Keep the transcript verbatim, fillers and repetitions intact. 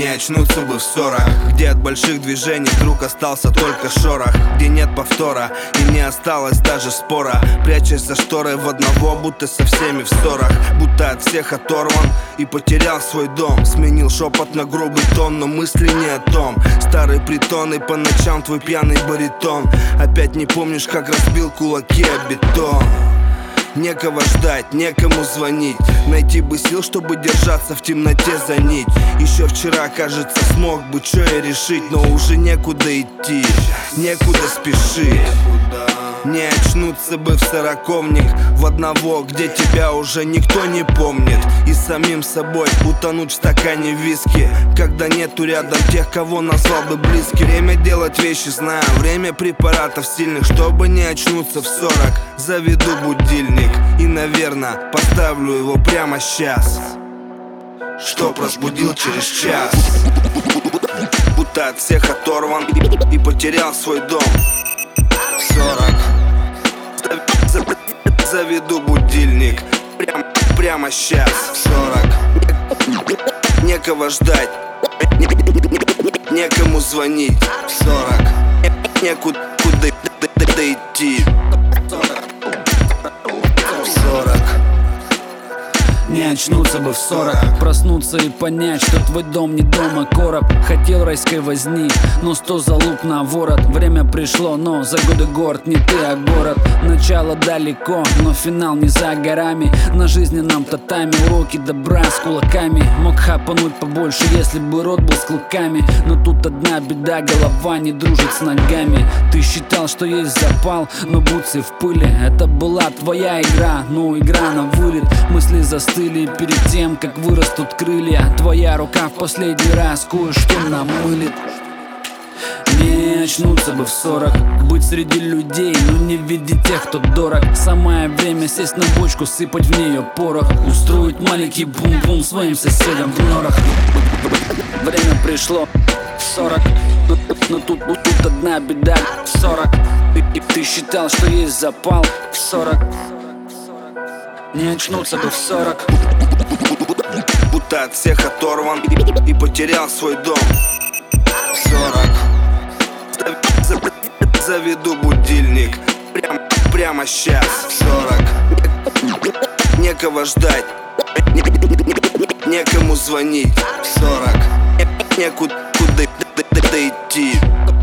очнуться бы в сорок, где от больших движений вдруг остался только шорох, где нет повтора и не осталось даже спора. Прячась за шторой в одного, будто со всеми в ссорах, будто от всех оторван и потерял свой дом. Сменил шепот на грубый тон, но мысли не о том. Старый притон и по ночам твой пьяный баритон. Опять не помнишь, как разбил кулаки о бетон. Некого ждать, некому звонить, найти бы сил, чтобы держаться в темноте за нить. Еще вчера, кажется, смог бы что и решить, но уже некуда идти, некуда спешить. Не очнуться бы в сороковник, в одного, где тебя уже никто не помнит. И самим собой утонуть в стакане виски, когда нету рядом тех, кого назвал бы близким. Время делать вещи знаю, время препаратов сильных, чтобы не очнуться в сорок. Заведу будильник и, наверное, поставлю его прямо сейчас, чтоб разбудил через час. Будто от всех оторван и потерял свой дом. Сорок. Заведу будильник прям, прямо сейчас. Сорок. Некого ждать, некому звонить. Сорок. Некуда идти. Сорок. Не очнуться бы в сорок, проснуться и понять, что твой дом не дом, а короб. Хотел райской возни, но сто залуп на ворот. Время пришло, но за годы город не ты, а город. Начало далеко, но финал не за горами. На жизненном татами уроки добра с кулаками. Мог хапануть побольше, если бы рот был с клыками. Но тут одна беда, голова не дружит с ногами. Ты считал, что есть запал, но бутсы в пыли. Это была твоя игра, но игра на вылет. Мысли застыли перед тем, как вырастут крылья. Твоя рука в последний раз кое-что намылит. Не очнуться бы в сорок, быть среди людей, но не видеть тех, кто дорог. Самое время сесть на бочку, сыпать в нее порох, устроить маленький бум-бум своим соседям в норах. Время пришло в сорок, но, но тут, но тут одна беда. В сорок ты, ты считал, что есть запал. В сорок не очнуться бы в сорок, будто от всех оторван и потерял свой дом. Сорок. Заведу будильник прям, прямо сейчас. Сорок. Некого ждать, некому звонить. Сорок. Некуда идти.